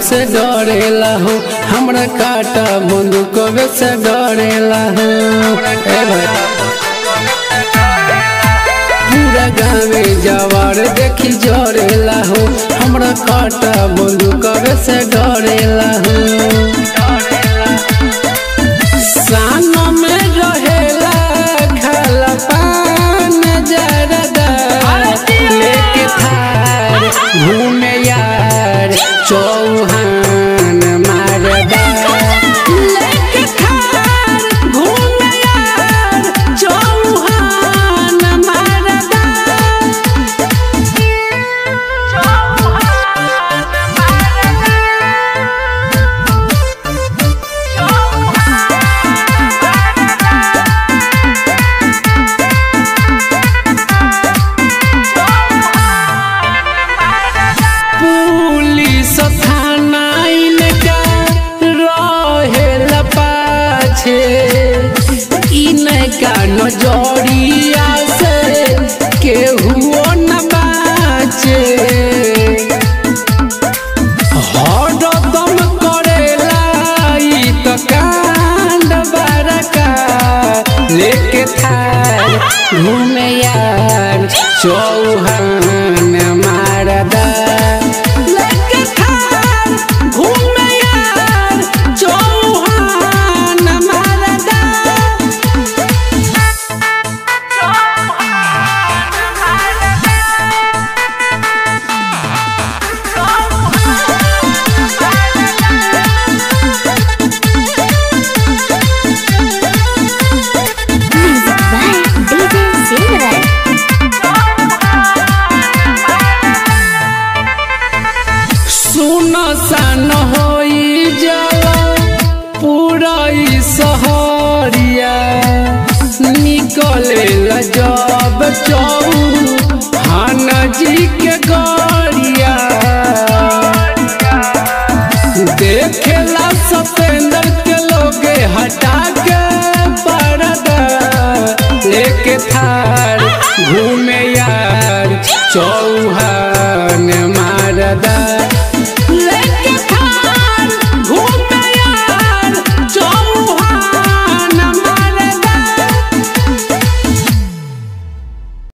से डरेला हो, हमरा काटा बंदूकवे से डरेला हो। पूरा गाँवे जवार देखी जरेला हो, हमरा काटा बंदूकवे से डरेला हो। सानो में रहेला खाला पान जरदा, लेके थार घूमे यार चौहान मारदा। लेके थार घूमे यार चौहान मारदा। पुलिस थाना इनका रहेला पाछे, इनका नजरिया से केहू न बाचे। हरदम करेला ई त कांड बड़का, लेके थार घूमे यार चौहान मारदा। लेके थार घूमे यार चौहान मारदा। Music by DJ Silverite. सुन सन होई जाला पूरा ई सहरिया, निकले जब चौहान जी के गरिया। देखेला सतेंद्र के लोगे हटा के पर्दा, लेके थार घूमे यार चौहान मारदा।